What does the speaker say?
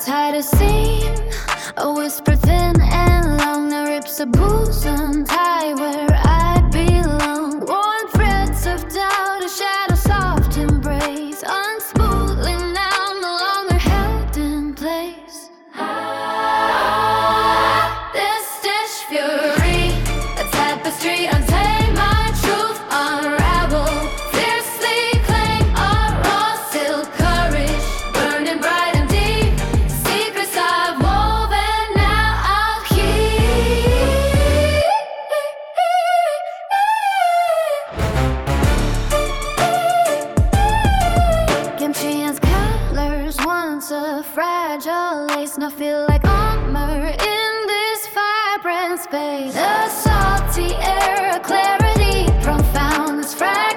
Tight as scene, a whisper thin and long, that rips a bosom tie where I belong. Worn threads of doubt, a shadow soft embrace, unspooling now, no longer held in place. This dish fury, a tapestry untamed, my truth unravel. Fiercely claim our raw silk courage, burning bright and deep. Secrets I've woven, now I'll keep. Kimchian's colors, once a fragile lace, now feel like armor in this vibrant space. The salty air, a clarity profound, this fragile